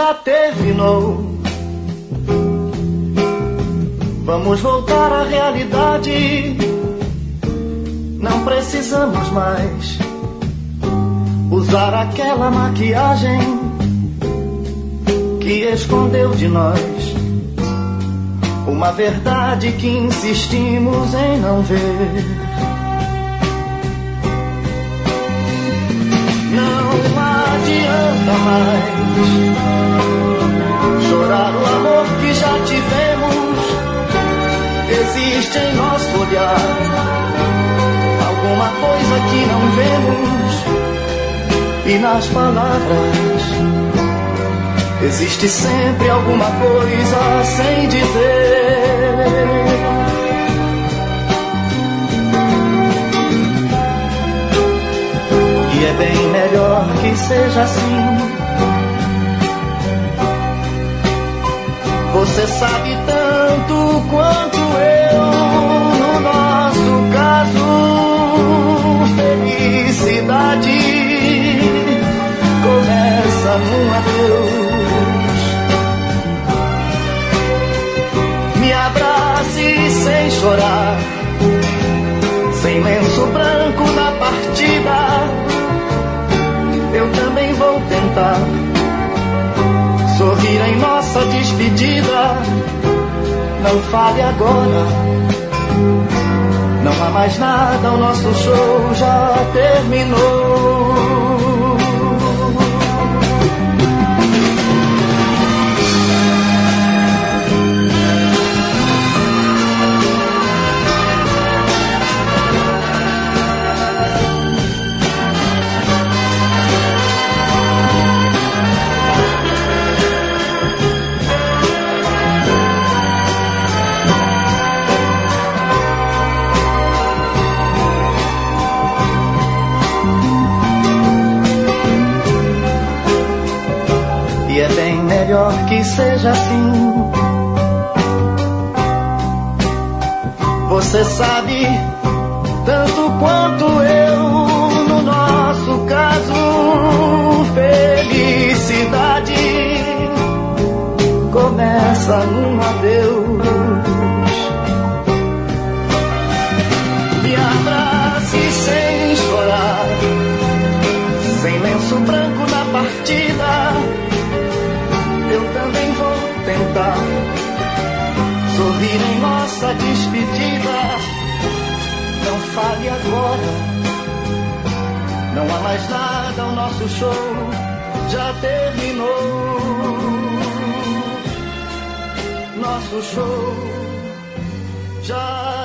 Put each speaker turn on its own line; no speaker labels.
já terminou. Vamos voltar à realidade. Não precisamos mais usar aquela maquiagem que escondeu de nós uma verdade que insistimos em não ver. Não adianta mais chorar o amor que já tivemos. Existe em nosso olhar alguma coisa que não vemos, e nas palavras existe sempre alguma coisa sem dizer. E é bem melhor que seja assim. Você sabe tanto quanto eu, no nosso caso, felicidade começa num adeus. Me abrace sem chorar, sem lenço branco na partida. Eu também vou tentar sorrir em nossa despedida. Não fale agora, não há mais nada, o nosso show já terminou. E é bem melhor que seja assim. Você sabe tanto quanto eu, no nosso caso, felicidade começa num adeus. Me abrace sem chorar, sem lenço branco na partida. Eu também vou tentar sorrir em nossa despedida. Não fale agora, não há mais nada, o nosso show já terminou. Nosso show já